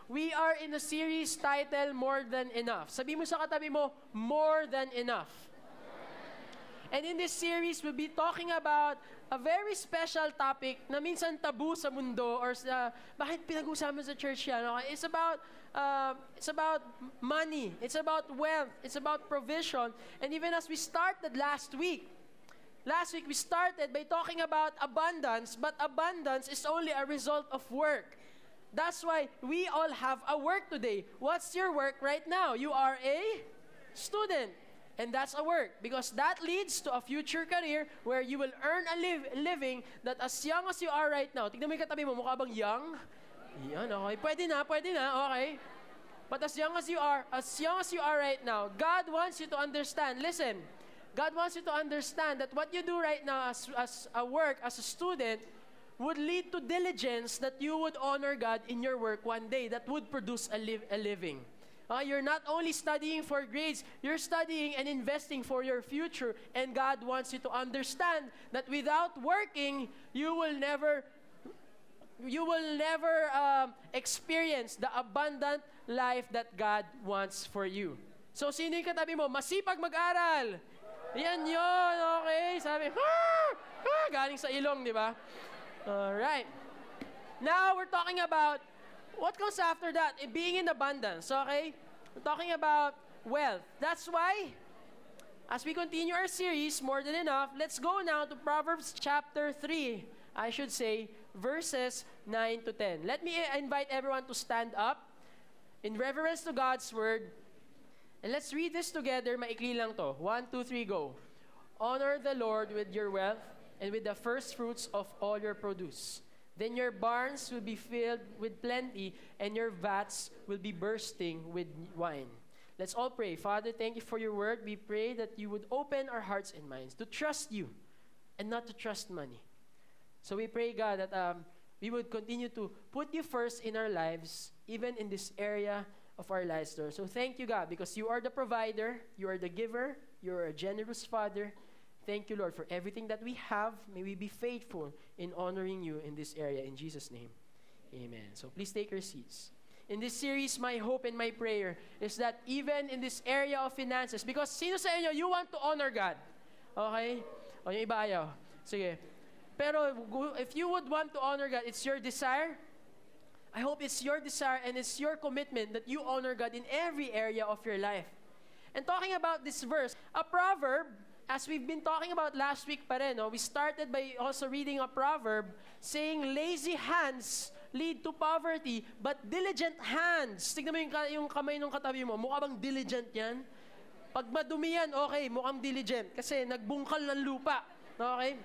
We are in a series titled More Than Enough. Sabi mo sa katabi mo, More Than Enough. And in this series, we'll be talking about a very special topic na minsan tabu sa mundo or sa, bakit pinag-usapan sa church yan? Okay? It's about money. It's about wealth. It's about provision. And even as we started last week we started by talking about abundance, but abundance is only a result of work. That's why we all have a work today. What's your work right now? You are a student. And that's a work because that leads to a future career where you will earn a living that as young as you are right now. Tignan mo yung katabi mo, mukha bang young? Yan, okay. Pwede na, okay. But as young as you are right now, God wants you to understand. Listen, God wants you to understand that what you do right now as a work, as a student, would lead to diligence that you would honor God in your work one day that would produce a living. You're not only studying for grades, you're studying and investing for your future. And God wants you to understand that without working, you will never experience the abundant life that God wants for you. So, sino yung katabi mo? Masipag mag-aral. Yan yun, okay. Sabi, galing sa ilong, di ba? Alright. Now, we're talking about what comes after that, being in abundance, okay? We're talking about wealth. That's why, as we continue our series, More Than Enough, let's go now to Proverbs chapter 3, I should say, verses 9 to 10. Let me invite everyone to stand up in reverence to God's word. And let's read this together. Maikli lang to. 1, 2, 3, go. Honor the Lord with your wealth and with the first fruits of all your produce. Then your barns will be filled with plenty, and your vats will be bursting with wine. Let's all pray. Father, thank you for your word. We pray that you would open our hearts and minds to trust you and not to trust money. So we pray, God, that we would continue to put you first in our lives, even in this area of our lives, Lord. So thank you, God, because you are the provider, you are the giver, you are a generous Father. Thank you, Lord, for everything that we have. May we be faithful in honoring you in this area. In Jesus' name, amen. So please take your seats. In this series, my hope and my prayer is that even in this area of finances, because sino sa inyo, you want to honor God. Okay? O yung iba ayaw. Sige. Pero if you would want to honor God, it's your desire. I hope it's your desire and it's your commitment that you honor God in every area of your life. And talking about this verse, a proverb, as we've been talking about last week pa rin, we started by also reading a proverb saying, lazy hands lead to poverty, but diligent hands. Tignan mo yung kamay ng katabi mo, mukha bang diligent yan? Pag madumi yan, okay, mukhang diligent kasi nagbungkal ng lupa. Okay?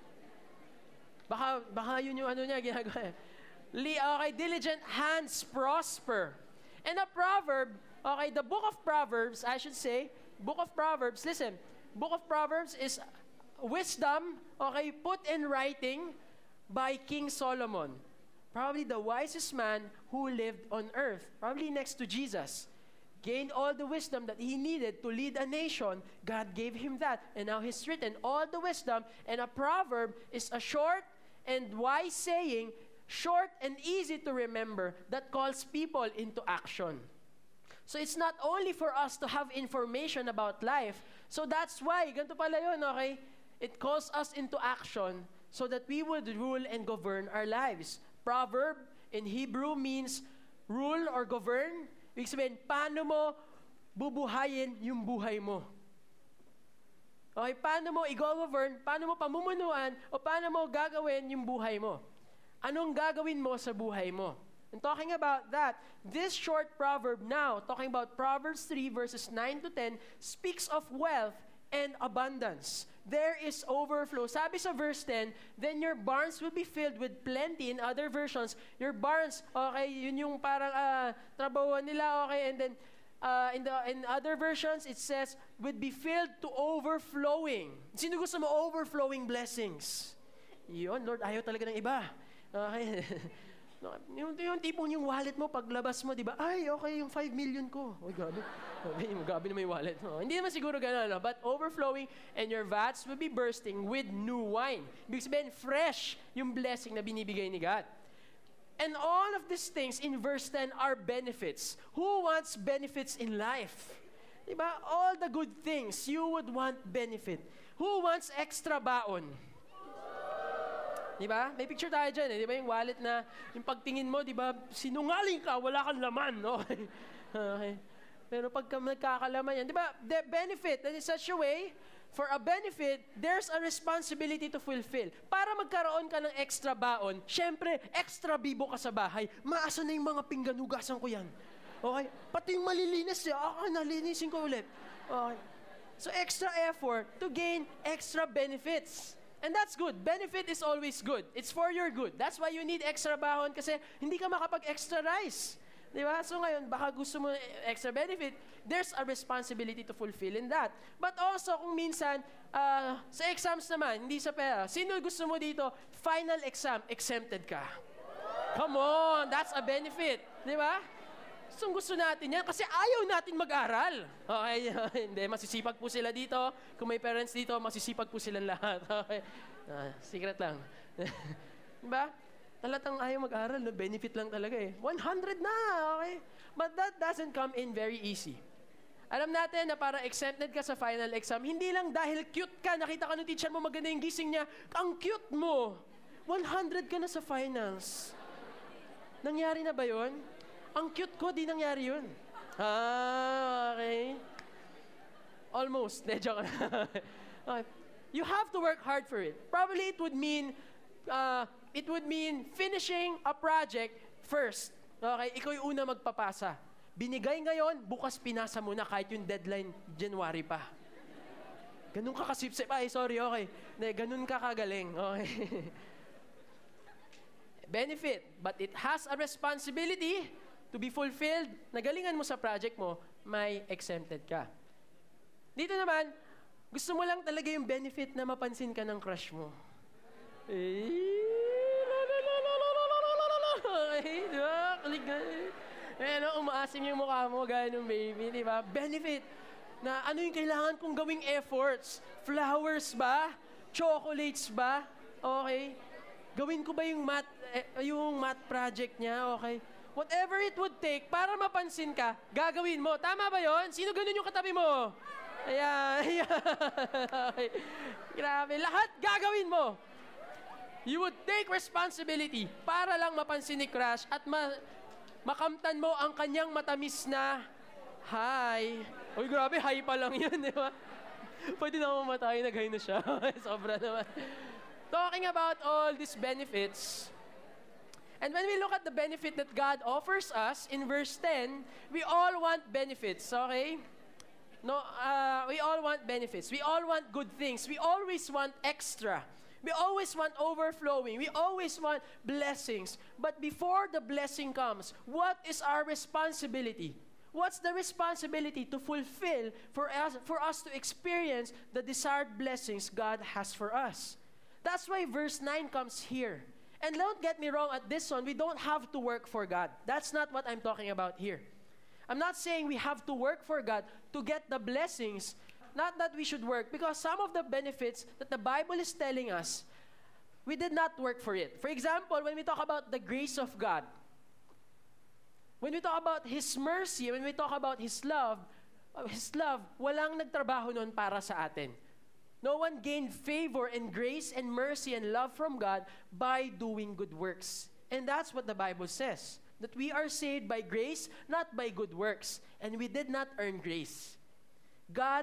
Baka yun yung niya, ginagawa. Okay, diligent hands prosper. And a proverb, okay, the book of Proverbs, I should say, book of Proverbs, listen, book of Proverbs is wisdom, okay, put in writing by King Solomon. Probably the wisest man who lived on earth, probably next to Jesus. Gained all the wisdom that he needed to lead a nation. God gave him that. And now he's written all the wisdom. And a proverb is a short and wise saying, short and easy to remember, that calls people into action. So it's not only for us to have information about life. So that's why, ganito pala yun, okay? It calls us into action so that we would rule and govern our lives. Proverb in Hebrew means rule or govern. Ibig sabihin, paano mo bubuhayin yung buhay mo? Okay, paano mo i-govern, paano mo pamumunuan, o paano mo gagawin yung buhay mo? Anong gagawin mo sa buhay mo? And talking about that, this short proverb now, talking about Proverbs 3 verses 9 to 10, speaks of wealth and abundance. There is overflow. Sabi sa verse 10, then your barns will be filled with plenty. In other versions, your barns, okay, yun yung parang trabaho nila, okay, and then in other versions, it says, would be filled to overflowing. Sino gusto mo overflowing blessings? Yun, Lord, ayaw talaga ng iba. Okay. yung tipong yung wallet mo, paglabas mo, di ba? Ay, okay, yung 5 million ko. Uy, grabe. Grabe naman yung wallet. Hindi naman siguro gano'n, no? But overflowing, and your vats will be bursting with new wine. Ibig sabihin, fresh yung blessing na binibigay ni God. And all of these things in verse 10 are benefits. Who wants benefits in life? Diba? All the good things, you would want benefit. Who wants extra baon? Diba? May picture tayo dyan, eh. Diba yung wallet na, yung pagtingin mo, diba, sinungaling ka, wala kang laman, no? Okay. Pero pagka nagkakalaman yan, diba, the benefit, that is such a way, for a benefit, there's a responsibility to fulfill. Para magkaroon ka ng extra baon, syempre, extra bibo ka sa bahay, maasa na yung mga pinggan, hugasan ko yan. Okay? Pati yung malilinis, nalinisin ko ulit. Okay. So, extra effort to gain extra benefits. And that's good. Benefit is always good. It's for your good. That's why you need extra bahon kasi hindi ka makapag-extra rice. Di ba? So ngayon, baka gusto mo extra benefit, there's a responsibility to fulfill in that. But also, kung minsan, sa exams naman, hindi sa pera, sino gusto mo dito, final exam, exempted ka. Come on, that's a benefit. Di ba? Gusto natin yan kasi ayaw natin mag-aral. Okay? Hindi, masisipag po sila dito. Kung may parents dito, masisipag po silang lahat. Okay? Secret lang. Diba? Talatang ayaw mag-aral, no? Benefit lang talaga eh. 100 na, okay? But that doesn't come in very easy. Alam natin na para exempted ka sa final exam, hindi lang dahil cute ka, nakita ka ng teacher mo, maganda yung gising niya, ang cute mo. 100 ka na sa finals. Nangyari na ba yun? Ang cute ko, di nangyari yun. Okay. Almost. Joke na. Okay. You have to work hard for it. Probably it would mean finishing a project first. Okay? Ikaw yung una magpapasa. Binigay ngayon, bukas pinasa mo na kahit yung deadline January pa. Ganun ka kasipsip. Ay, sorry, okay. Ganun ka kagaling. Okay. Benefit, but it has a responsibility to be fulfilled. Nagalingan mo sa project mo, may exempted ka. Dito naman, gusto mo lang talaga yung benefit na mapansin ka ng crush mo. Umaasim yung mukha mo, gaya ng baby, di ba? Benefit na ano yung kailangan kong gawing efforts? Flowers ba? Chocolates ba? Okay. Gawin ko ba yung math project niya? Okay. Whatever it would take para mapansin ka, gagawin mo. Tama ba yon? Sino ganun yung katabi mo? Ayan. Okay. Grabe. Lahat gagawin mo. You would take responsibility para lang mapansin ni crush at makamtan mo ang kanyang matamis na hi. Uy, grabe, hi pa lang yun, di ba? Pwede na mamatay, nag-hi na siya. Sobra naman. Talking about all these benefits, and when we look at the benefit that God offers us in verse 10, we all want benefits, okay? No, we all want benefits. We all want good things. We always want extra. We always want overflowing. We always want blessings. But before the blessing comes, what is our responsibility? What's the responsibility to fulfill for us to experience the desired blessings God has for us? That's why verse 9 comes here. And don't get me wrong, at this one, we don't have to work for God. That's not what I'm talking about here. I'm not saying we have to work for God to get the blessings. Not that we should work, because some of the benefits that the Bible is telling us, we did not work for it. For example, when we talk about the grace of God, when we talk about His mercy, when we talk about His love, walang nagtrabaho nun para sa atin. No one gained favor and grace and mercy and love from God by doing good works. And that's what the Bible says, that we are saved by grace, not by good works. And we did not earn grace. God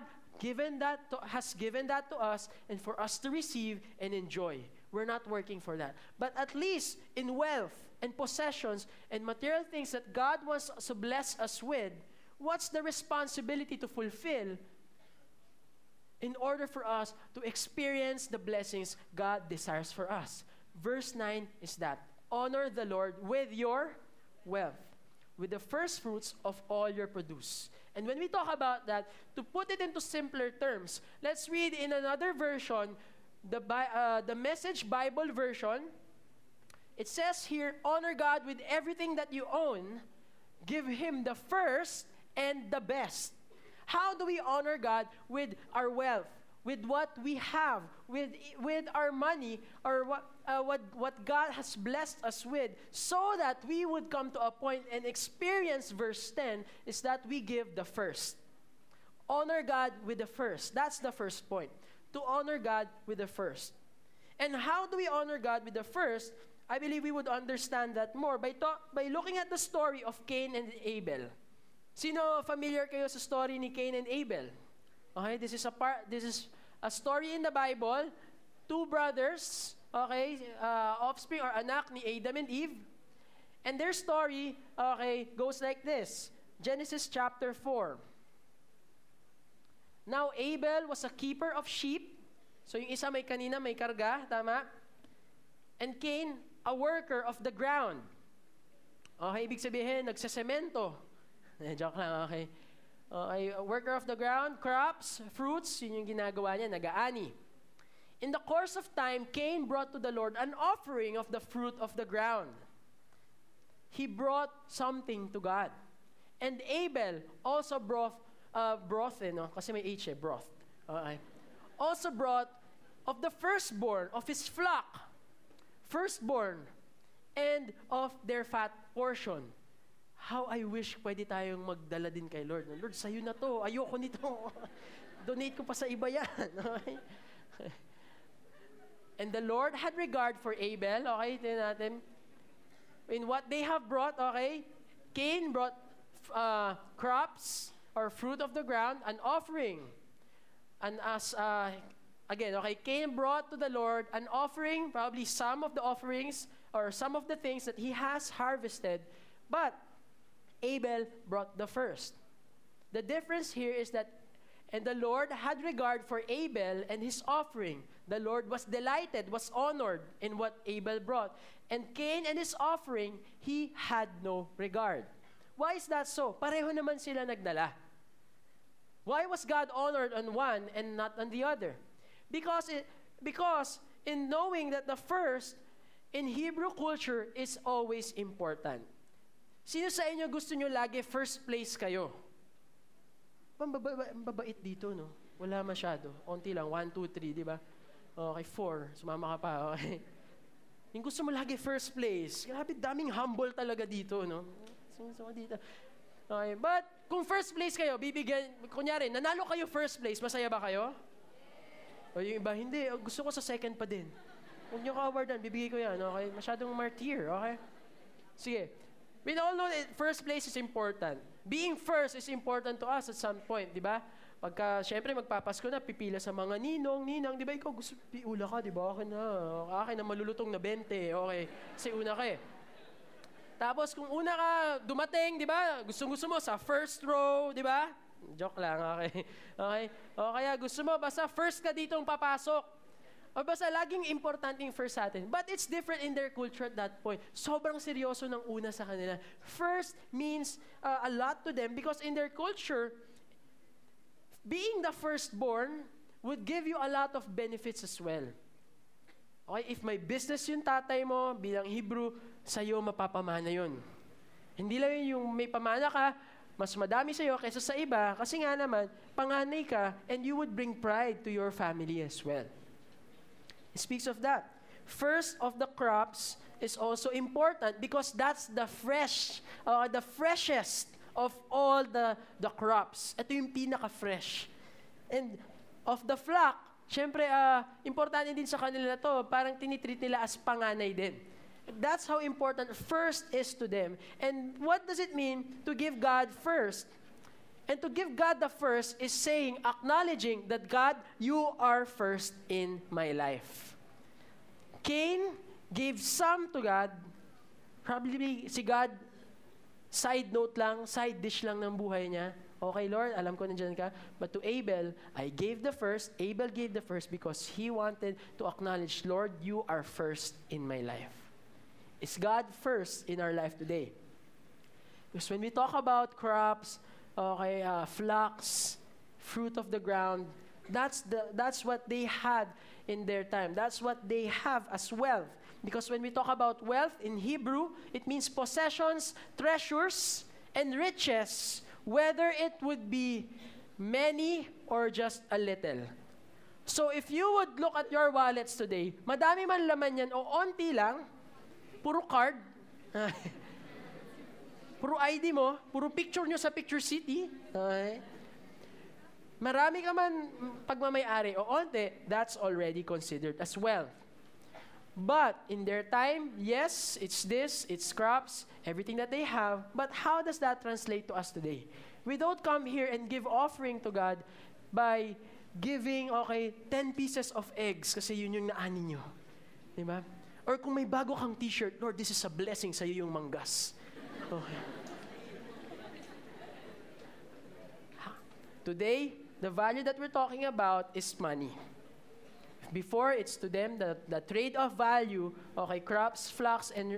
has given that to us and for us to receive and enjoy. We're not working for that. But at least in wealth and possessions and material things that God wants to bless us with, what's the responsibility to fulfill in order for us to experience the blessings God desires for us? Verse 9 is that, honor the Lord with your wealth, with the first fruits of all your produce. And when we talk about that, to put it into simpler terms, let's read in another version, the Message Bible version. It says here, honor God with everything that you own, give Him the first and the best. How do we honor God with our wealth, with what we have, with our money, or what God has blessed us with, so that we would come to a point and experience verse 10 is that we give the first. Honor God with the first. That's the first point. To honor God with the first. And how do we honor God with the first? I believe we would understand that more by looking at the story of Cain and Abel. Sino familiar kayo sa story ni Cain and Abel? Okay, this is a story in the Bible. Two brothers, okay, offspring or anak ni Adam and Eve. And their story, okay, goes like this. Genesis chapter 4. Now Abel was a keeper of sheep. So yung isa may kanina, may karga, tama? And Cain, a worker of the ground. Okay, ibig sabihin, nagsasemento. Joke lang, okay. Okay, a worker of the ground, crops, fruits, yun yung ginagawa niya, nag-aani. In the course of time, Cain brought to the Lord an offering of the fruit of the ground. He brought something to God. And Abel also brought broth, no? Kasi may H broth. Okay. Also brought of the firstborn of his flock, firstborn, and of their fat portion. How I wish pwede tayong magdala din kay Lord. Lord, sa'yo na to. Ayoko nito. Donate ko pa sa iba yan. Okay? And the Lord had regard for Abel. Okay, tingnan natin. In what they have brought, okay, Cain brought crops, or fruit of the ground, an offering. And as, again, okay, Cain brought to the Lord an offering, probably some of the offerings, or some of the things that he has harvested, but Abel brought the first. The difference here is that, and the Lord had regard for Abel and his offering. The Lord was delighted, was honored in what Abel brought. And Cain and his offering, he had no regard. Why is that so? Pareho naman sila nagdala. Why was God honored on one and not on the other? Because in knowing that the first in Hebrew culture is always important. Sino sa inyo gusto nyo lagi first place kayo? Mababait dito, no? Wala masyado. Konti lang. 1, 2, 3, di ba? Okay, 4. Sumama ka pa. Okay. Yung gusto mo lagi first place. Grabe, daming humble talaga dito, no? So, dito. Okay, but kung first place kayo, bibigyan, kunyari, nanalo kayo first place, masaya ba kayo? O yung iba, hindi, gusto ko sa second pa din. Huwag nyo ka-awardan, bibigay ko yan, okay? Masyadong martyr, okay? Sige. We all know that first place is important. Being first is important to us at some point, di ba? Pagka, syempre, magpapasko na, pipila sa mga ninang, di ba? Ikaw gusto, piula ka, di ba? Akin na malulutong na 20, okay? Kasi una ka eh. Tapos kung una ka dumating, di ba? Gusto mo sa first row, di ba? Joke lang, okay? Okay? O kaya gusto mo, basta first ka ditong papasok. O basta laging importante yung first sa atin. But it's different in their culture at that point. Sobrang seryoso ng una sa kanila. First means a lot to them because in their culture, being the firstborn would give you a lot of benefits as well. Okay, if may business yung tatay mo, bilang Hebrew, sa'yo mapapamana yun. Hindi lang yung may pamana ka, mas madami sa'yo kaysa sa iba, kasi nga naman, panganay ka, and you would bring pride to your family as well. It speaks of that. First of the crops is also important because that's the freshest of all the crops. Ito yung pinaka-fresh. And of the flock, syempre, importante din sa kanila to, parang tinitreat nila as panganay din. That's how important first is to them. And what does it mean to give God first? And to give God the first is saying, acknowledging that God, you are first in my life. Cain gave some to God. Probably si God, side note lang, side dish lang ng buhay niya. Okay, Lord, alam ko nandiyan ka. But to Abel, I gave the first. Abel gave the first because he wanted to acknowledge, Lord, you are first in my life. Is God first in our life today? Because when we talk about crops, okay, flocks, fruit of the ground, that's what they had in their time. That's what they have as wealth. Because when we talk about wealth in Hebrew, it means possessions, treasures, and riches, whether it would be many or just a little. So if you would look at your wallets today, madami man laman yan o onti lang, puro card, puro ID mo, puro picture nyo sa Picture City, okay? Marami ka man pagmamayari o onti, that's already considered as wealth. But in their time, yes, it's this, it's crops, everything that they have. But how does that translate to us today? We don't come here and give offering to God by giving, 10 pieces of eggs kasi yun yung naani nyo. Diba? Or kung may bago kang t-shirt, Lord, this is a blessing sa'yo yung manggas. Okay. Today, the value that we're talking about is money. Before, it's to them the trade of value, crops, flax, and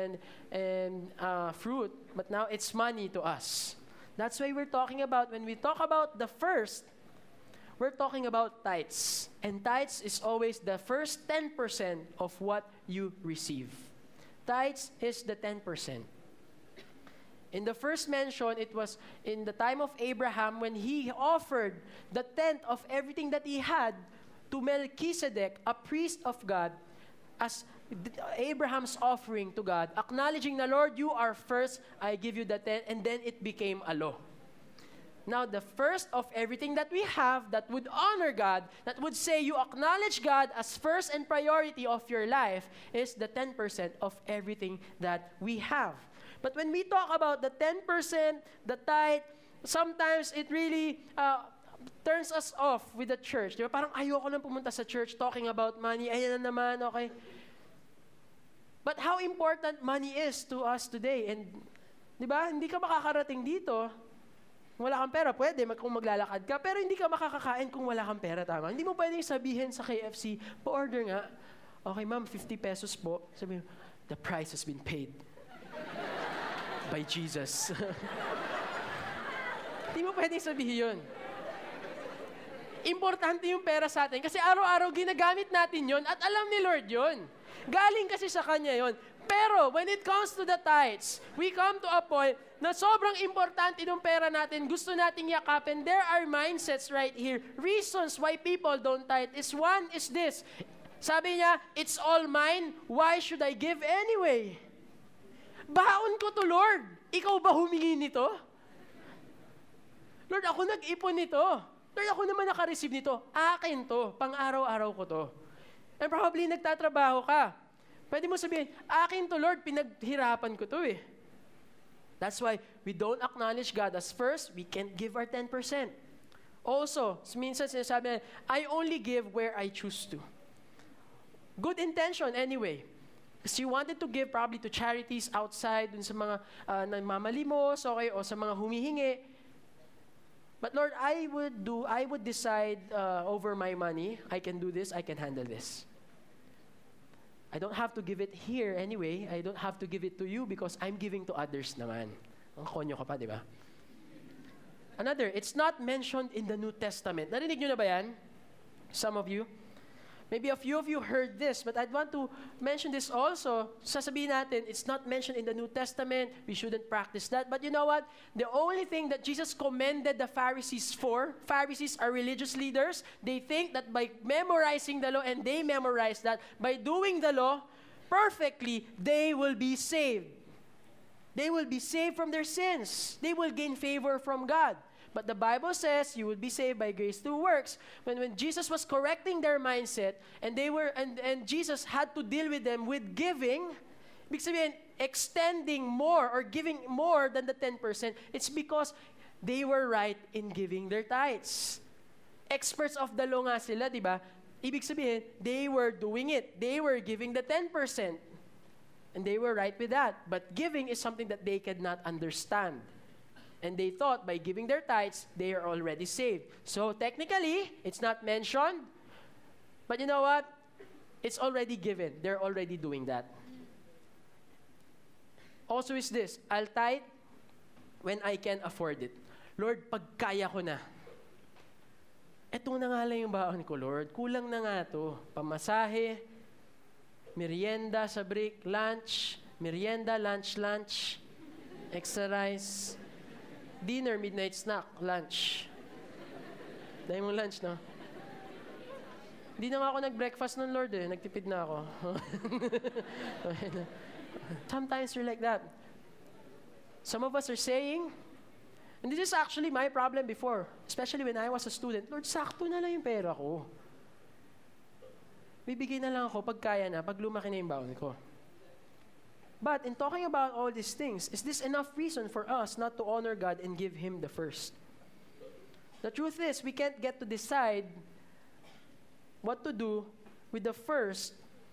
fruit. But now it's money to us. That's why we're talking about, when we talk about the first, we're talking about tithes. And tithes is always the first 10% of what you receive. Tithes is the 10%. In the first mention, it was in the time of Abraham when he offered the tenth of everything that he had to Melchizedek, a priest of God, as Abraham's offering to God, acknowledging the Lord, you are first, I give you the tenth, and then it became a law. Now, the first of everything that we have that would honor God, that would say you acknowledge God as first and priority of your life, is the 10% of everything that we have. But when we talk about the 10%, the tithe, sometimes it really turns us off with the church. Di ba? Parang ayoko nang pumunta sa church talking about money. Ayan na naman, okay? But how important money is to us today. And, di ba, hindi ka makakarating dito. Kung wala kang pera, pwede kung maglalakad ka. Pero hindi ka makakakain kung wala kang pera, tama? Hindi mo pwedeng sabihin sa KFC, pa-order nga. Okay, ma'am, 50 pesos po. Sabi mo, the price has been paid by Jesus. Hindi mo pwedeng sabihin yun. Importante yung pera sa atin kasi araw-araw ginagamit natin yon at alam ni Lord yon. Galing kasi sa Kanya yon. Pero when it comes to the tithes, we come to a point na sobrang importante yung pera natin. Gusto nating yakapin. There are mindsets right here. Reasons why people don't tithe is one is this. Sabi niya, it's all mine. Why should I give anyway? Baon ko to, Lord. Ikaw ba humingi nito? Lord, ako nag-ipon nito. Lord, ako naman naka-receive nito. Akin to. Pang-araw-araw ko to. And probably nagtatrabaho ka. Pwede mo sabihin, akin to, Lord, pinaghirapan ko to eh. That's why we don't acknowledge God as first, we can't give our 10%. Also, minsan sinasabi, I only give where I choose to. Good intention anyway. Because you wanted to give probably to charities outside, dun sa mga namamalimos, okay, o sa mga humihingi. But Lord, I would decide over my money. I can do this, I can handle this. I don't have to give it here anyway. I don't have to give it to you because I'm giving to others naman. Ang konyo ka pa, di ba? Another, it's not mentioned in the New Testament. Narinig nyo na ba yan? Some of you? Maybe a few of you heard this, but I'd want to mention this also. Sasabihin natin, it's not mentioned in the New Testament. We shouldn't practice that. But you know what? The only thing that Jesus commended the Pharisees for, Pharisees are religious leaders. They think that by memorizing the law, and they memorize that, by doing the law perfectly, they will be saved. They will be saved from their sins. They will gain favor from God. But the Bible says you will be saved by grace through works. When Jesus was correcting their mindset, and Jesus had to deal with them with giving, ibig sabihin, extending more or giving more than the 10%, it's because they were right in giving their tithes. Experts of the law nga sila, di ba? Ibig sabihin, they were doing it. They were giving the 10%. And they were right with that. But giving is something that they could not understand. And they thought by giving their tithes, they are already saved. So technically, it's not mentioned. But you know what? It's already given. They're already doing that. Also is this, I'll tithe when I can afford it. Lord, pagkaya ko na. Eto na nga lang yung baon ko, Lord. Kulang na nga to. Pamasahe, merienda sa break, lunch, merienda, lunch, extra rice, dinner, midnight snack, lunch. Dahil mong lunch, no? Hindi na nga ako nag-breakfast ng Lord eh. Nagtipid na ako. Sometimes we're like that. Some of us are saying, and this is actually my problem before, especially when I was a student, Lord, sakto na lang yung pera ko. Bibigay na lang ako pag kaya na, pag lumaki na yung baon ko. But in talking about all these things, is this enough reason for us not to honor God and give Him the first? The truth is, we can't get to decide what to do with the first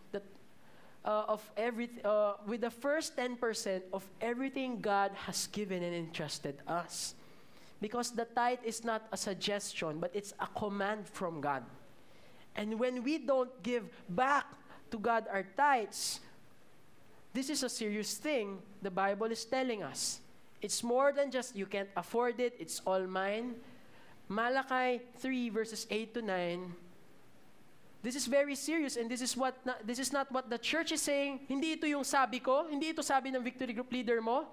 with the first 10% of everything God has given and entrusted us. Because the tithe is not a suggestion, but it's a command from God. And when we don't give back to God our tithes, this is a serious thing the Bible is telling us. It's more than just you can't afford it, it's all mine. Malachi 3 verses 8 to 9. This is very serious and this is not what the church is saying. Hindi ito yung sabi ko, hindi ito sabi ng Victory Group leader mo.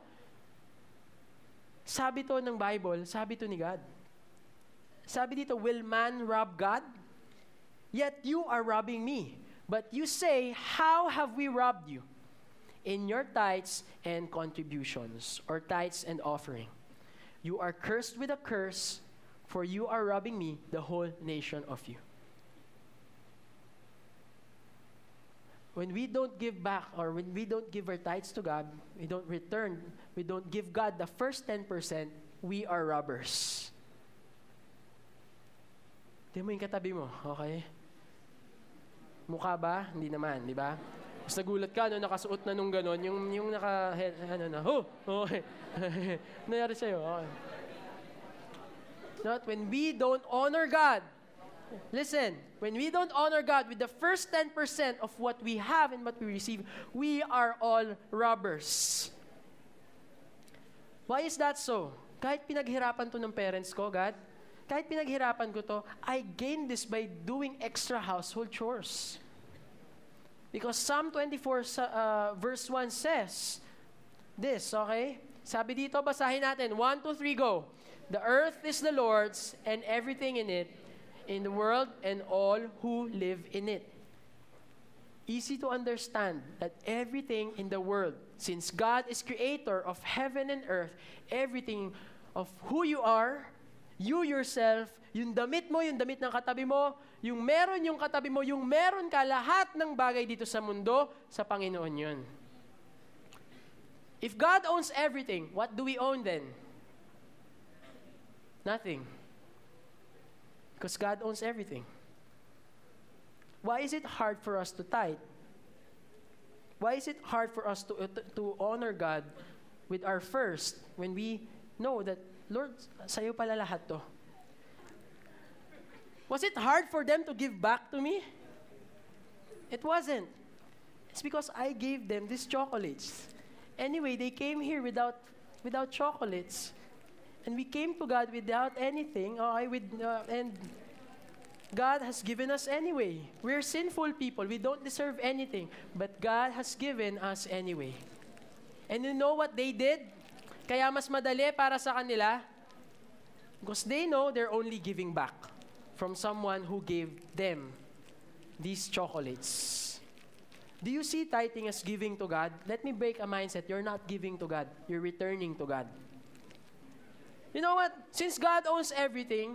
Sabi to ng Bible, sabi to ni God. Sabi dito, will man rob God? Yet you are robbing me. But you say, how have we robbed you? In your tithes and contributions, or tithes and offering. You are cursed with a curse, for you are robbing me, the whole nation of you. When we don't give back, or when we don't give our tithes to God, we don't give God the first 10%, we are robbers. Tingnan mo yung katabi mo, okay? Mukha ba? Hindi naman, di ba? Mas nagulat ka, no, nakasuot na nung ganon, yung okay. Nangyari sa'yo, okay. Not when we don't honor God. Listen, when we don't honor God with the first 10% of what we have and what we receive, we are all robbers. Why is that so? Kahit pinaghirapan to ng parents ko, God, kahit pinaghirapan ko to, I gained this by doing extra household chores. Because Psalm 24 verse 1 says this, okay? Sabi dito, basahin natin. 1, 2, 3, go. The earth is the Lord's and everything in it, in the world and all who live in it. Easy to understand that everything in the world, since God is creator of heaven and earth, everything of who you are, you yourself, yung damit mo, yung damit ng katabi mo, yung meron yung katabi mo, yung meron ka, lahat ng bagay dito sa mundo, sa Panginoon yun. If God owns everything, what do we own then? Nothing. Because God owns everything. Why is it hard for us to tithe? Why is it hard for us to honor God with our first when we know that, Lord, sa'yo pala lahat to? Was it hard for them to give back to me? It wasn't. It's because I gave them these chocolates. Anyway, they came here without chocolates. And we came to God without anything, and God has given us anyway. We're sinful people. We don't deserve anything. But God has given us anyway. And you know what they did? Kaya mas madali para sa kanila? Because they know they're only giving back from someone who gave them these chocolates. Do you see tithing as giving to God? Let me break a mindset. You're not giving to God. You're returning to God. You know what? Since God owns everything,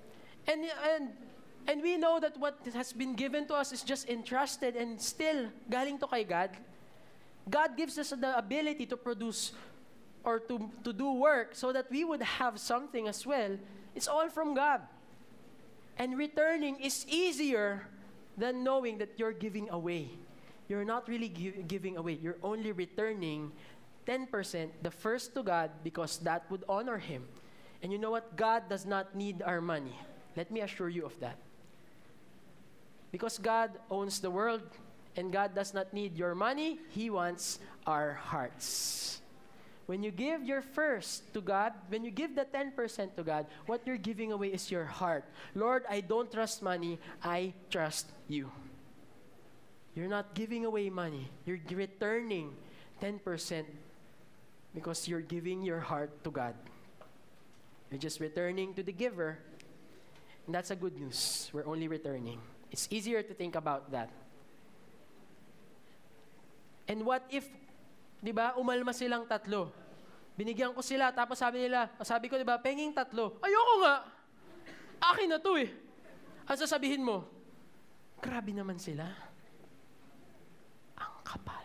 and we know that what has been given to us is just entrusted and still galing to kay God, God gives us the ability to produce or to do work so that we would have something as well. It's all from God. And returning is easier than knowing that you're giving away. You're not really giving away. You're only returning 10%, the first to God, because that would honor Him. And you know what? God does not need our money. Let me assure you of that. Because God owns the world, and God does not need your money. He wants our hearts. When you give your first to God, when you give the 10% to God, what you're giving away is your heart. Lord, I don't trust money. I trust you. You're not giving away money. You're returning 10% because you're giving your heart to God. You're just returning to the giver. And that's a good news. We're only returning. It's easier to think about that. And what if, di ba, umalma silang tatlo? Binigyan ko sila, tapos sabi ko, di ba, penging tatlo. Ayoko nga! Akin na to eh. Ang sasabihin mo, grabe naman sila. Ang kapal.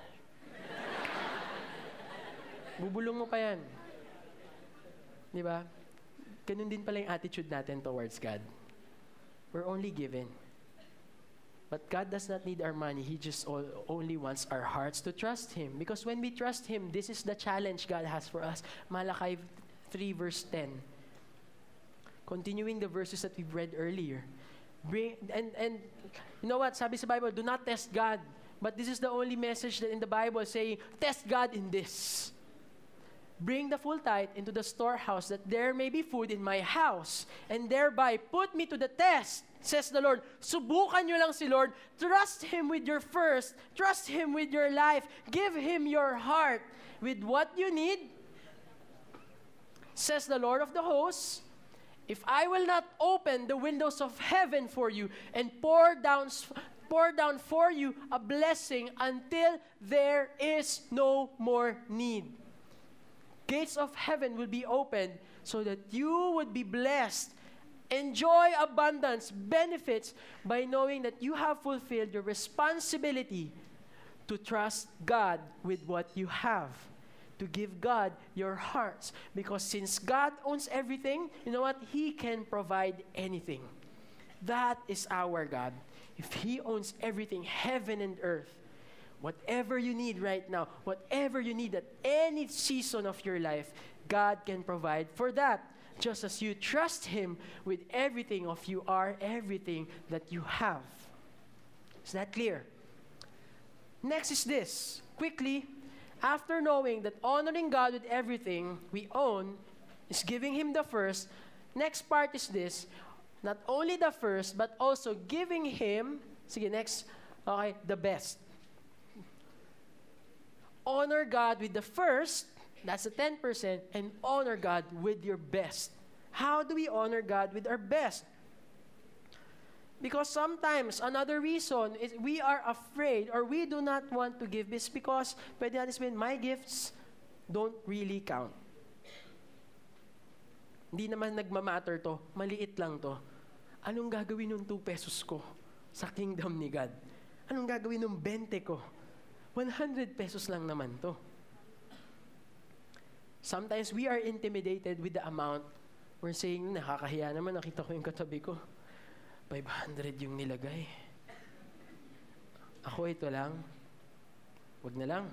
Bubulong mo pa yan. Di ba? Ganun din pala yung attitude natin towards God. We're only given. But God does not need our money. He just only wants our hearts to trust Him. Because when we trust Him, this is the challenge God has for us. Malachi 3 verse 10. Continuing the verses that we've read earlier. And you know what? Sabi sa Bible, do not test God. But this is the only message that in the Bible saying, test God in this. Bring the full tithe into the storehouse, that there may be food in my house, and thereby put me to the test, says the Lord. Subukan nyo lang si Lord. Trust Him with your first. Trust Him with your life. Give Him your heart with what you need, says the Lord of the hosts. If I will not open the windows of heaven for you and pour down for you a blessing until there is no more need. Gates of heaven will be opened so that you would be blessed, enjoy abundance, benefits by knowing that you have fulfilled your responsibility to trust God with what you have, to give God your hearts. Because since God owns everything, you know what? He can provide anything. That is our God. If He owns everything, heaven and earth, whatever you need right now, whatever you need at any season of your life, God can provide for that. Just as you trust Him with everything of you are, everything that you have. Is that clear? Next is this. Quickly, after knowing that honoring God with everything we own is giving Him the first, next part is this. Not only the first, but also giving Him, the best. Honor God with the first, that's the 10%, and honor God with your best. How do we honor God with our best? Because sometimes, another reason is we are afraid or we do not want to give is because, pwede natin sabihin, my gifts don't really count. Hindi naman nagmamatter to, maliit lang to. Anong gagawin ng 2 pesos ko sa kingdom ni God? Anong gagawin ng 20 ko? 100 pesos lang naman to. Sometimes we are intimidated with the amount. We're saying, nakakahiya naman, nakita ko yung katabi ko. 500 yung nilagay. Ako ito lang. Wag na lang.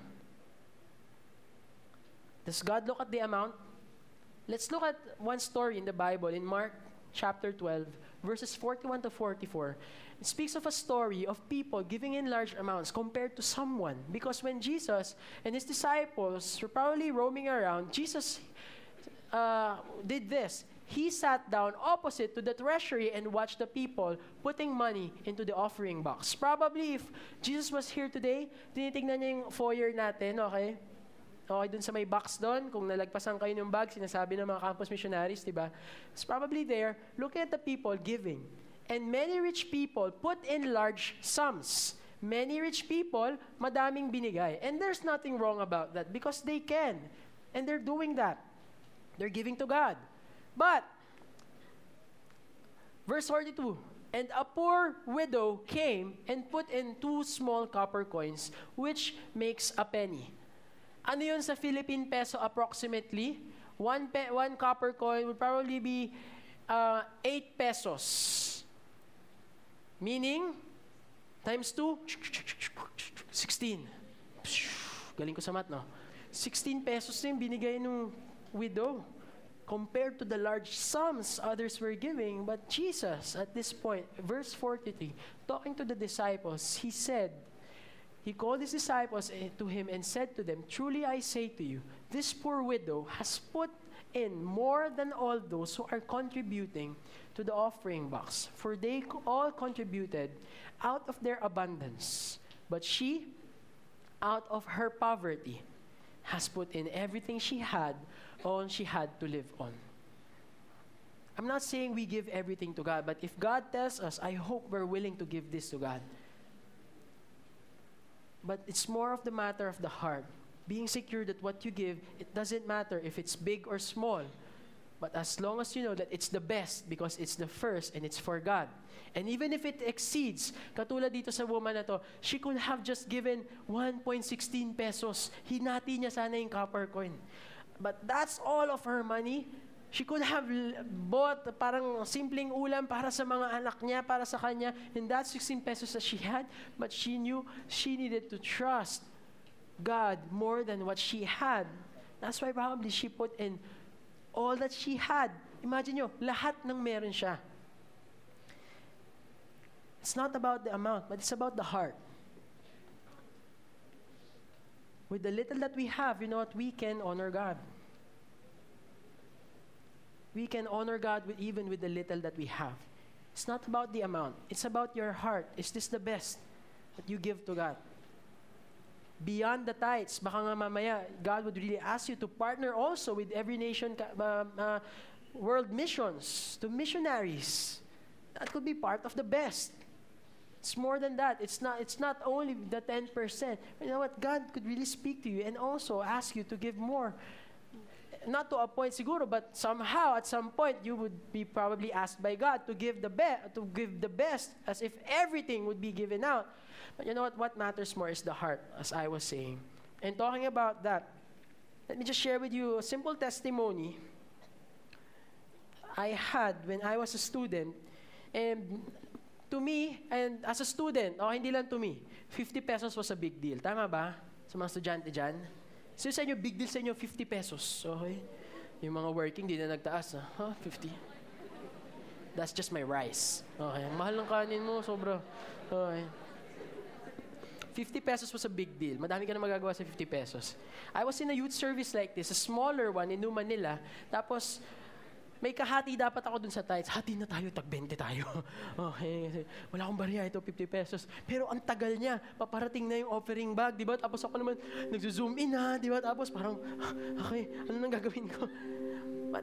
Does God look at the amount? Let's look at one story in the Bible, in Mark chapter 12, verses 41 to 44. It speaks of a story of people giving in large amounts compared to someone. Because when Jesus and His disciples were probably roaming around, Jesus did this. He sat down opposite to the treasury and watched the people putting money into the offering box. Probably if Jesus was here today, tinitignan niya yung foyer natin, okay? Okay, dun sa may box doon, kung nalagpasan kayo ng bag, sinasabi ng mga campus missionaries, di ba? It's probably there, looking at the people giving. And many rich people put in large sums. Many rich people, madaming binigay. And there's nothing wrong about that because they can. And they're doing that. They're giving to God. But, verse 42, and a poor widow came and put in 2 small copper coins, which makes a penny. Ano yun sa Philippine peso approximately? One copper coin would probably be 8 pesos. Meaning, times 2, 16. Galing ko sa math, no? 16 pesos na yung binigay ng widow compared to the large sums others were giving. But Jesus, at this point, verse 43, talking to the disciples, He called His disciples to Him and said to them, truly I say to you, this poor widow has put in more than all those who are contributing to the offering box, for they all contributed out of their abundance. But she, out of her poverty, has put in everything she had, all she had to live on. I'm not saying we give everything to God, but if God tells us, I hope we're willing to give this to God. But it's more of the matter of the heart. Being secure that what you give, it doesn't matter if it's big or small. But as long as you know that it's the best because it's the first and it's for God. And even if it exceeds, katulad dito sa woman na to, she could have just given 1.16 pesos. Hinati niya sana yung copper coin. But that's all of her money. She could have bought parang simpleng ulam para sa mga anak niya, para sa kanya. And that 16 pesos that she had, but she knew she needed to trust God more than what she had. That's why probably she put in all that she had. Imagine nyo, lahat ng meron siya. It's not about the amount, but it's about the heart. With the little that we have, you know what? We can honor God. We can honor God even with the little that we have. It's not about the amount. It's about your heart. Is this the best that you give to God? Beyond the tithes, baka nga mamaya, God would really ask you to partner also with every nation, world missions, to missionaries. That could be part of the best. It's more than that. It's not only the 10%. You know what? God could really speak to you and also ask you to give more. Not to a point siguro, but somehow at some point you would be probably asked by God to give the best, as if everything would be given out. But you know what? What matters more is the heart, as I was saying. And talking about that, let me just share with you a simple testimony I had when I was a student. And to me, and as a student, hindi lang to me, 50 pesos was a big deal. Tama ba? Sa mga estudyante dyan? So sa inyo, big deal sa inyo, 50 pesos. Okay? Yung mga working, di na nagtaas. 50. That's just my rice. Okay? Mahal ng kanin mo, sobra. Okay. 50 pesos was a big deal. Madami ka na magagawa sa 50 pesos. I was in a youth service like this, a smaller one in New Manila. Tapos, may kahati dapat ako dun sa tithes. Hati na tayo, tag-20 tayo. Okay. Wala akong bariya, ito 50 pesos. Pero ang tagal niya, paparating na yung offering bag, di ba? Tapos ako naman, nagzo-zoom in ha, di ba? Tapos parang, okay, ano nang gagawin ko? But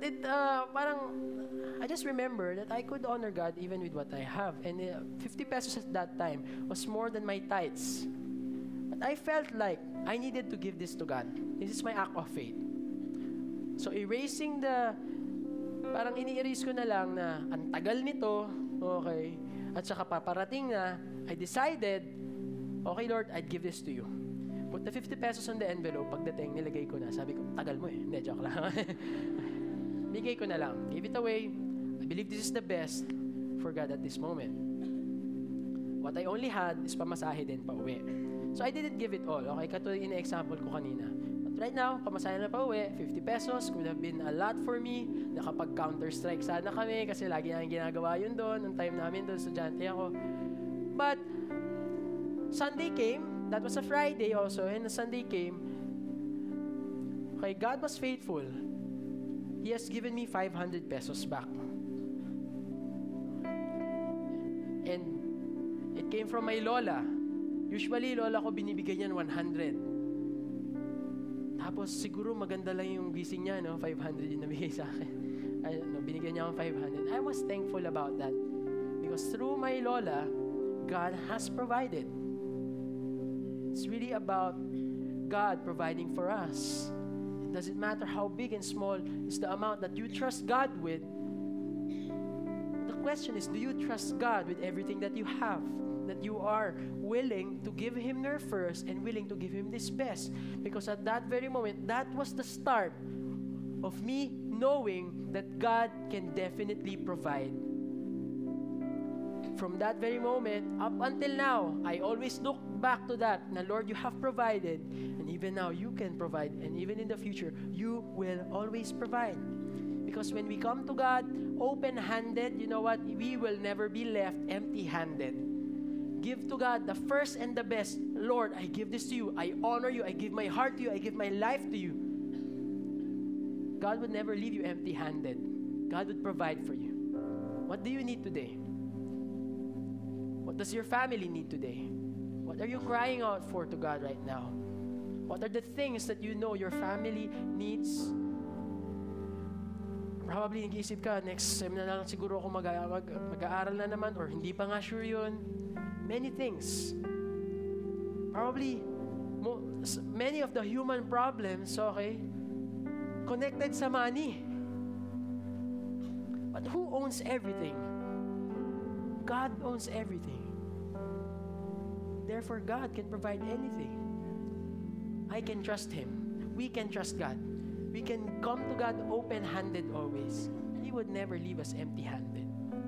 I just remember that I could honor God even with what I have. And 50 pesos at that time was more than my tithes. But I felt like I needed to give this to God. This is my act of faith. So erasing parang ini-erase ko na lang na ang tagal nito, okay, at saka paparating na, I decided, okay Lord, I'd give this to you. Put the 50 pesos on the envelope, pagdating, nilagay ko na. Sabi ko, tagal mo eh. Hindi, joke lang. Bigay ko na lang. Give it away. I believe this is the best for God at this moment. What I only had is pamasahe din pa uwi. So I didn't give it all. Okay, katulad ina-example ko kanina. Right now, pamasahe na pa uwi, 50 pesos could have been a lot for me. Nakapag-counter-strike sana kami kasi lagi namin ginagawa yun doon. Ang time namin doon, estudyante ako. But, Sunday came. That was a Friday also. And Sunday came. Okay, God was faithful. He has given me 500 pesos back. And it came from my lola. Usually, lola ko binibigay niyan 100. Tapos siguro maganda lang yung gising niya, no? 500 yung nabigay sa akin. Binigyan niya akong 500. I was thankful about that. Because through my lola, God has provided. It's really about God providing for us. It doesn't matter how big and small is the amount that you trust God with. The question is, do you trust God with everything that you have? That you are willing to give Him your first and willing to give Him this best. Because at that very moment, that was the start of me knowing that God can definitely provide. From that very moment, up until now, I always look back to that. Na Lord, you have provided. And even now, you can provide. And even in the future, you will always provide. Because when we come to God open-handed, you know what? We will never be left empty-handed. Give to God the first and the best. Lord, I give this to you. I honor you. I give my heart to you. I give my life to you. God would never leave you empty-handed. God would provide for you. What do you need today? What does your family need today? What are you crying out for to God right now? What are the things that you know your family needs Probably nag-iisip ka, next sem na lang siguro ako mag-aaral na naman or hindi pa nga sure yun. Many things. Probably, many of the human problems, okay, connected sa money. But who owns everything? God owns everything. Therefore, God can provide anything. I can trust Him. We can trust God. We can come to God open-handed always. He would never leave us empty-handed.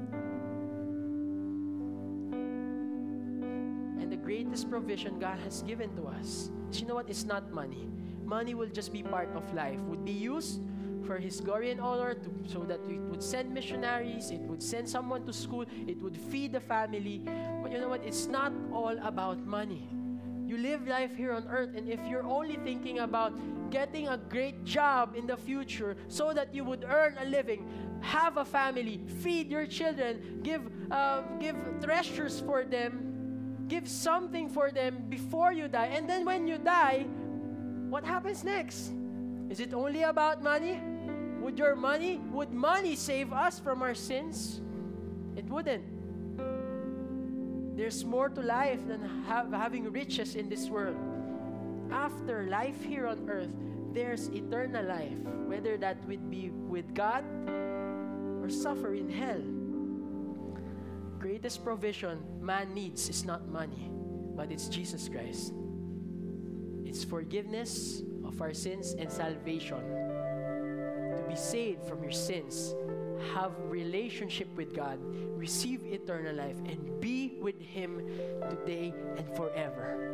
And the greatest provision God has given to us is, you know what? It's not money. Money will just be part of life. Would be used for His glory and honor, so that it would send missionaries, it would send someone to school, it would feed the family. But you know what? It's not all about money. You live life here on earth, and if you're only thinking about getting a great job in the future so that you would earn a living, have a family, feed your children, give treasures for them, give something for them before you die, and then when you die, what happens next? Is it only about money? Would money save us from our sins? It wouldn't. There's more to life than having riches in this world. After life here on earth, there's eternal life, whether that would be with God or suffer in hell. Greatest provision man needs is not money, but it's Jesus Christ. It's forgiveness of our sins and salvation. To be saved from your sins, have relationship with God, receive eternal life, and be with Him today and forever.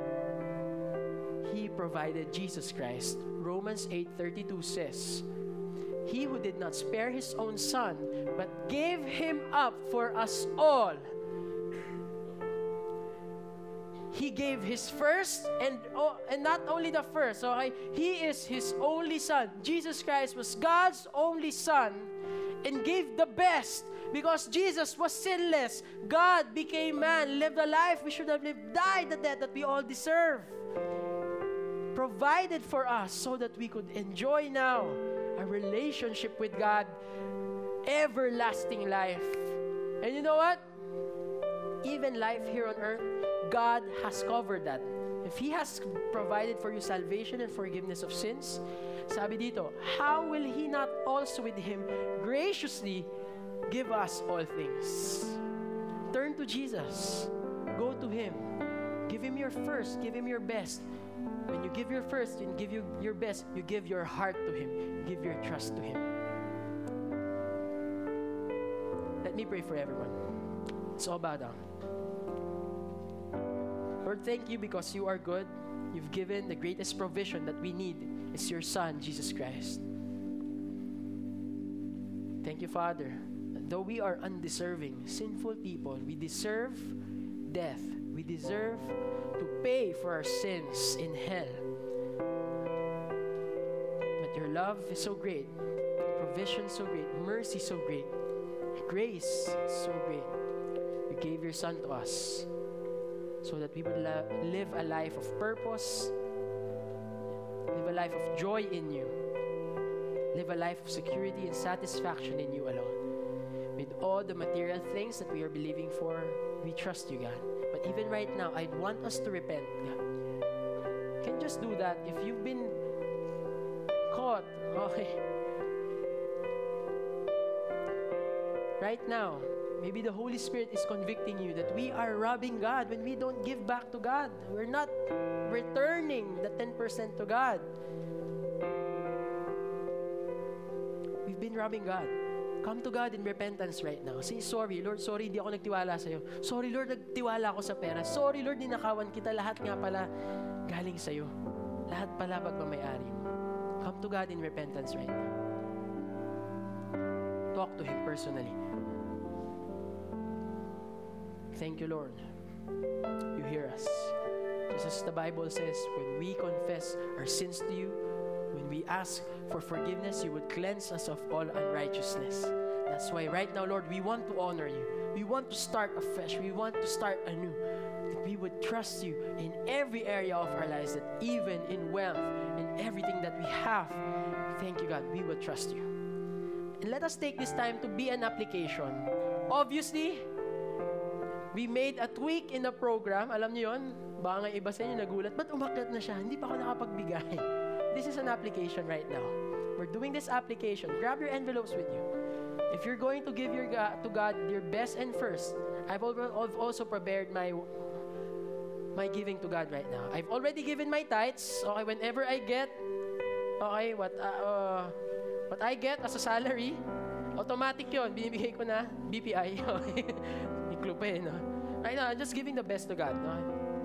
He provided Jesus Christ. Romans 8:32 says, He who did not spare His own Son, but gave Him up for us all. He gave His first, and not only the first, okay? He is His only Son. Jesus Christ was God's only Son, and gave the best, because Jesus was sinless. God became man, lived a life we should have lived, died the death that we all deserve, provided for us so that we could enjoy now a relationship with God, everlasting life. And you know what? Even life here on earth, God has covered that. If He has provided for you salvation and forgiveness of sins, sabi dito, how will He not also with Him graciously give us all things? Turn to Jesus. Go to Him. Give Him your first. Give Him your best. When you give your first and give you your best, you give your heart to Him. You give your trust to Him. Let me pray for everyone. Let's all bow down. Lord, thank You because You are good. You've given the greatest provision that we need. It's Your Son, Jesus Christ. Thank You, Father. Though we are undeserving, sinful people, we deserve death. We deserve to pay for our sins in hell. But Your love is so great. Provision so great. Mercy so great. Grace so great. You gave Your Son to us so that we would live a life of purpose, live a life of joy in You, live a life of security and satisfaction in You alone. With all the material things that we are believing for, we trust You, God. But even right now, I'd want us to repent, God. Can you just do that? If you've been caught, okay. Right now, maybe the Holy Spirit is convicting you that we are robbing God when we don't give back to God. We're not returning the 10% to God. We've been robbing God. Come to God in repentance right now. Say, sorry, Lord, sorry, hindi ako nagtiwala sa'yo. Sorry, Lord, nagtiwala ako sa pera. Sorry, Lord, ninakawan kita. Lahat nga pala galing sa'yo. Lahat pala pagmamayari mo. Come to God in repentance right now. Talk to Him personally. Thank You, Lord. You hear us. Just as the Bible says, when we confess our sins to You, when we ask for forgiveness, You would cleanse us of all unrighteousness. That's why right now, Lord, we want to honor You. We want to start afresh. We want to start anew. That we would trust You in every area of our lives, that even in wealth and everything that we have, thank You, God, we will trust You. And let us take this time to be an application. Obviously, we made a tweak in the program. Alam niyo yun? Baka nga iba sa inyo nagulat. Ba't umakyat na siya? Hindi pa ako nakapagbigay. This is an application right now. We're doing this application. Grab your envelopes with you. If you're going to give to God your best and first, I've also prepared my giving to God right now. I've already given my tithes. Okay, whenever I get, what I get as a salary, automatic yon, binibigay ko na BPI. May clue pa no? Right now, I'm just giving the best to God. Okay?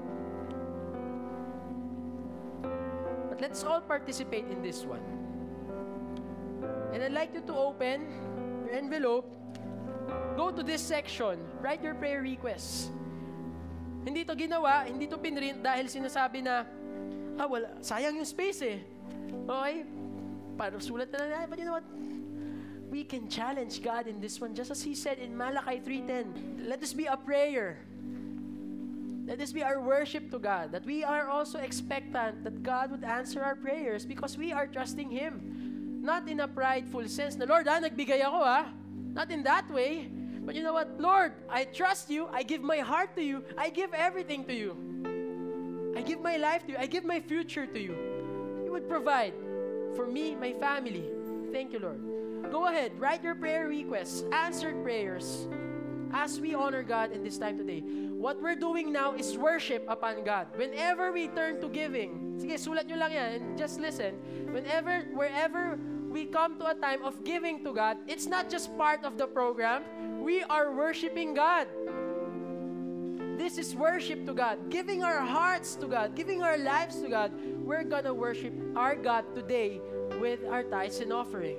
But let's all participate in this one. And I'd like you to open your envelope, go to this section, write your prayer requests. Hindi to ginawa, hindi to pinrint dahil sinasabi na, wala, sayang yung space eh. Okay? Para sulat na lang, but you know what? We can challenge God in this one, just as He said in Malachi 3:10. Let this be a prayer. Let this be our worship to God, that we are also expectant that God would answer our prayers because we are trusting Him. Not in a prideful sense na, Lord, nagbigay ako Not in that way. But you know what? Lord, I trust You. I give my heart to You. I give everything to You. I give my life to You. I give my future to You. You would provide for me, my family. Thank You, Lord. Go ahead, write your prayer requests, answered prayers, as we honor God in this time today. What we're doing now is worship upon God. Whenever we turn to giving, sige, sulat nyo lang yan and just listen. Wherever we come to a time of giving to God, it's not just part of the program. We are worshiping God. This is worship to God, giving our hearts to God, giving our lives to God. We're gonna worship our God today with our tithes and offering.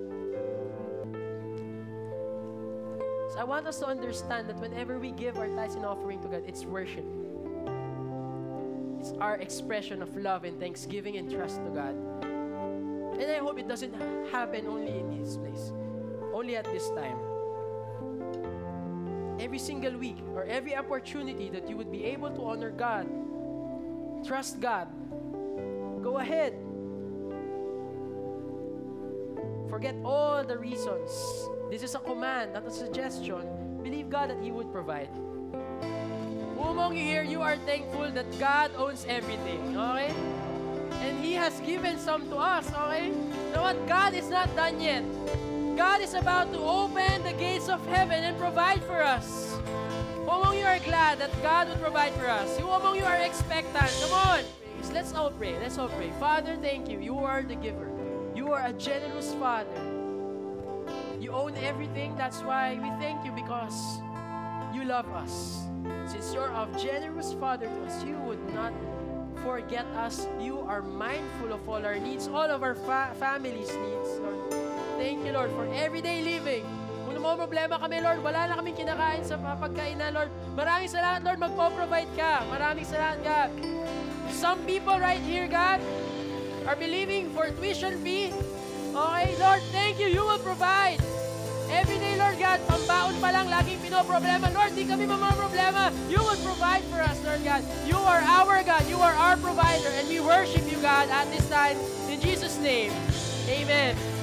So I want us to understand that whenever we give our tithes and offering to God, it's worship. It's our expression of love and thanksgiving and trust to God. And I hope it doesn't happen only in this place, only at this time. Every single week or every opportunity that you would be able to honor God, trust God, go ahead. Forget all the reasons. This is a command, not a suggestion. Believe God that He would provide. Umong you hear, you are thankful that God owns everything, okay? And He has given some to us, okay? You know what? God is not done yet. God is about to open the gates of heaven and provide for us. Umong you are glad that God would provide for us. Umong you are expectant. Come on. Let's all pray. Let's all pray. Father, thank You. You are the giver. You are a generous Father. You own everything. That's why we thank You, because You love us. Since You're a generous Father to us, You would not forget us. You are mindful of all our needs, all of our family's needs, Lord. Thank You, Lord, for everyday living. Kung may problema kami, Lord, wala na kaming kinakain sa pagkainan, Lord. Maraming salamat, Lord, magpo-provide Ka. Maraming salamat, God. Some people right here, God, are believing for tuition fee. Okay, Lord, thank You. You will provide. Every day, Lord God, pambaon pa lang, laging pinoproblema. Lord, di kami problema. You will provide for us, Lord God. You are our God. You are our provider. And we worship You, God, at this time. In Jesus' name, amen.